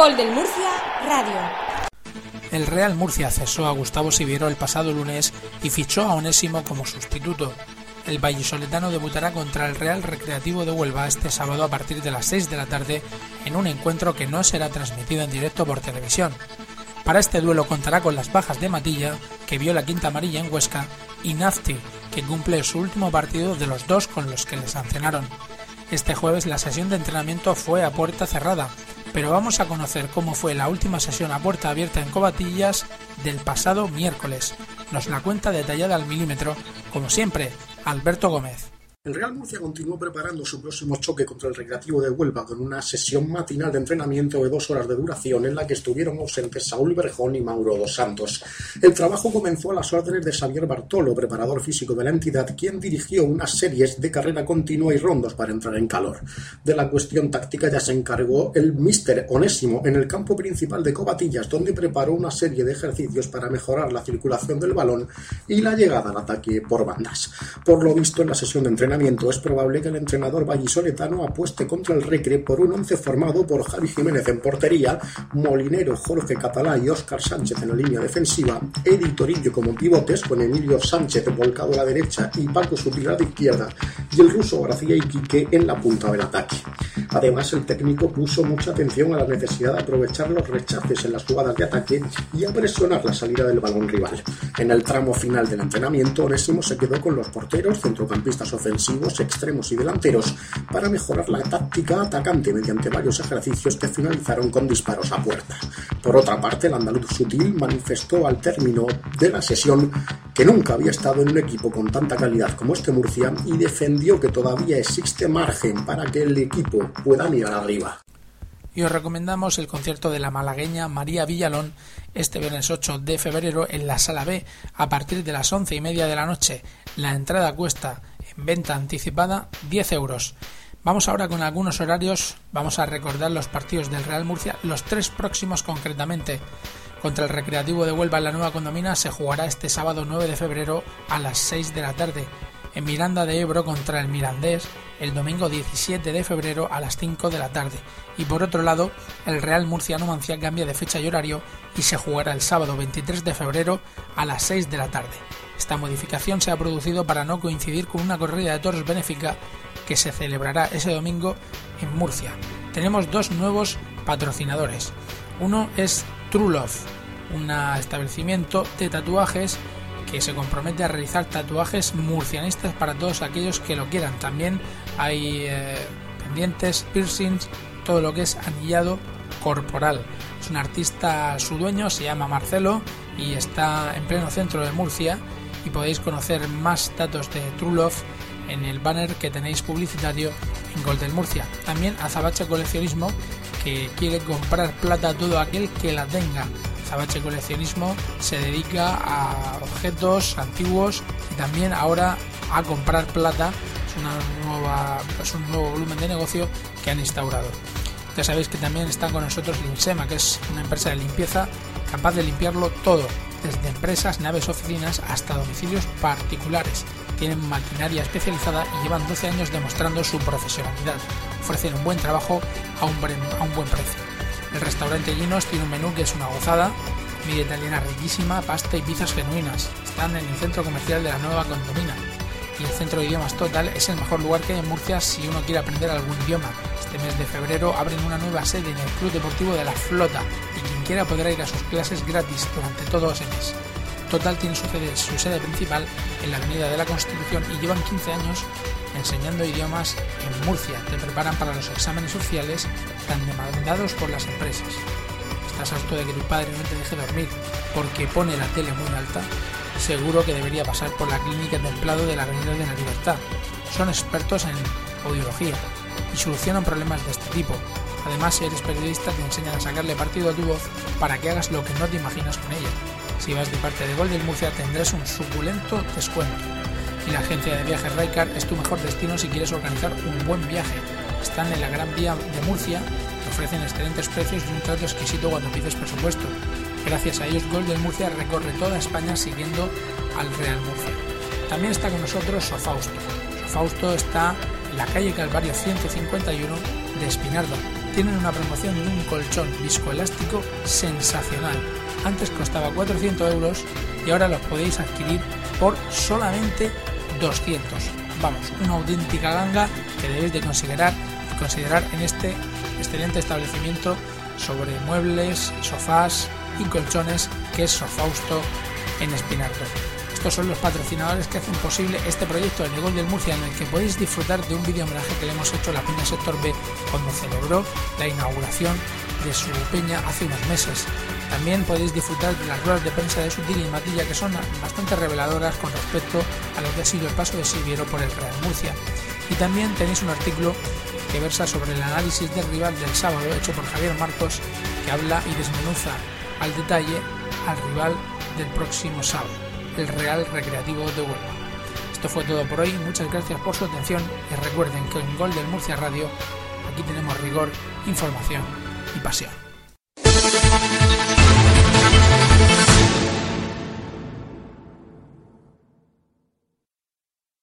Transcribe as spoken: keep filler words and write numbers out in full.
Gol del Murcia Radio. El Real Murcia cesó a Gustavo Siviero el pasado lunes y fichó a Onésimo como sustituto. El vallisoletano debutará contra el Real Recreativo de Huelva este sábado a partir de las seis de la tarde en un encuentro que no será transmitido en directo por televisión. Para este duelo contará con las bajas de Matilla, que vio la quinta amarilla en Huesca, y Nafti, que cumple su último partido de los dos con los que le sancionaron. Este jueves la sesión de entrenamiento fue a puerta cerrada, pero vamos a conocer cómo fue la última sesión a puerta abierta en Covatillas del pasado miércoles. Nos la cuenta detallada al milímetro, como siempre, Alberto Gómez. El Real Murcia continuó preparando su próximo choque contra el Recreativo de Huelva con una sesión matinal de entrenamiento de dos horas de duración en la que estuvieron ausentes Saúl Berjón y Mauro dos Santos. El trabajo comenzó a las órdenes de Xavier Bartolo, preparador físico de la entidad, quien dirigió unas series de carrera continua y rondos para entrar en calor. De la cuestión táctica ya se encargó el míster Onésimo en el campo principal de Covatillas, donde preparó una serie de ejercicios para mejorar la circulación del balón y la llegada al ataque por bandas. Por lo visto, en la sesión de entrenamiento es probable que el entrenador vallisoletano apueste contra el Recre por un once formado por Javi Jiménez en portería, Molinero, Jorge Catalá y Óscar Sánchez en la línea defensiva, Edi Torillo como pivotes con Emilio Sánchez volcado a la derecha y Paco Sutil a la izquierda, y el ruso García Iquique en la punta del ataque. Además, el técnico puso mucha atención a la necesidad de aprovechar los rechaces en las jugadas de ataque y a presionar la salida del balón rival. En el tramo final del entrenamiento, Onésimo se quedó con los porteros, centrocampistas ofensivos, extremos y delanteros para mejorar la táctica atacante mediante varios ejercicios que finalizaron con disparos a puerta. Por otra parte, el andaluz Sutil manifestó al término de la sesión que nunca había estado en un equipo con tanta calidad como este Murcia y defendió que todavía existe margen para que el equipo pueda mirar arriba. Y os recomendamos el concierto de la malagueña María Villalón este viernes ocho de febrero en la Sala B a partir de las once y media de la noche. La entrada cuesta en venta anticipada diez euros. Vamos ahora con algunos horarios. Vamos a recordar los partidos del Real Murcia, los tres próximos concretamente. Contra el Recreativo de Huelva en la Nueva Condomina se jugará este sábado nueve de febrero a las seis de la tarde. En Miranda de Ebro contra el Mirandés el domingo diecisiete de febrero a las cinco de la tarde. Y por otro lado, el Real Murcia Numancia cambia de fecha y horario y se jugará el sábado veintitrés de febrero a las seis de la tarde. Esta modificación se ha producido para no coincidir con una corrida de toros benéfica que se celebrará ese domingo en Murcia. Tenemos dos nuevos patrocinadores. Uno es True Love, un establecimiento de tatuajes que se compromete a realizar tatuajes murcianistas para todos aquellos que lo quieran. También hay eh, pendientes, piercings, todo lo que es anillado corporal. Es un artista, su dueño se llama Marcelo y está en pleno centro de Murcia, y podéis conocer más datos de True Love en el banner que tenéis publicitario en Gol del Murcia. También Azabache Coleccionismo, que quiere comprar plata a todo aquel que la tenga. Azabache Coleccionismo se dedica a objetos antiguos y también ahora a comprar plata. Es, una nueva, es un nuevo volumen de negocio que han instaurado. Ya sabéis que también está con nosotros Linsema, que es una empresa de limpieza capaz de limpiarlo todo, desde empresas, naves, oficinas hasta domicilios particulares. Tienen maquinaria especializada y llevan doce años demostrando su profesionalidad. Ofrecen un buen trabajo a un buen, a un buen precio. El restaurante Ginos tiene un menú que es una gozada, comida italiana riquísima, pasta y pizzas genuinas. Están en el centro comercial de la Nueva Condomina. Y el Centro de Idiomas Total es el mejor lugar que hay en Murcia si uno quiere aprender algún idioma. Este mes de febrero abren una nueva sede en el Club Deportivo de La Flota y quien quiera podrá ir a sus clases gratis durante todo ese mes. Total tiene su sede, su sede principal en la Avenida de la Constitución y llevan quince años enseñando idiomas en Murcia. Te preparan para los exámenes sociales tan demandados por las empresas. ¿Estás harto de que tu padre no te deje dormir porque pone la tele muy alta? Seguro que debería pasar por la clínica Templado de la Avenida de la Libertad. Son expertos en audiología y solucionan problemas de este tipo. Además, si eres periodista, te enseñan a sacarle partido a tu voz para que hagas lo que no te imaginas con ella. Si vas de parte de Gol del Murcia, tendrás un suculento descuento. Y la agencia de viajes Raikar es tu mejor destino si quieres organizar un buen viaje. Están en la Gran Vía de Murcia, te ofrecen excelentes precios y un trato exquisito cuando pides presupuesto. Gracias a ellos, Gol del Murcia recorre toda España siguiendo al Real Murcia. También está con nosotros Sofausto. Sofausto está en la calle Calvario ciento cincuenta y uno de Espinardo. tienen una promoción de un colchón viscoelástico sensacional. Antes costaba cuatrocientos euros y ahora los podéis adquirir por solamente doscientos. Vamos, una auténtica ganga que debéis de considerar, considerar en este excelente establecimiento sobre muebles, sofás y colchones, que es Sofausto en Espinardo. Estos son los patrocinadores que hacen posible este proyecto del Gol del Murcia, en el que podéis disfrutar de un vídeo homenaje que le hemos hecho a la Peña Sector B cuando celebró la inauguración de su peña hace unos meses. También podéis disfrutar de las ruedas de prensa de Sutil y Matilla, que son bastante reveladoras con respecto a lo que ha sido el paso de Siviero por el Real Murcia. Y también tenéis un artículo que versa sobre el análisis del rival del sábado, hecho por Javier Marcos, que habla y desmenuza al detalle al rival del próximo sábado, el Real Recreativo de Huelva. Esto fue todo por hoy, muchas gracias por su atención y recuerden que en Gol del Murcia Radio aquí tenemos rigor, información y pasión.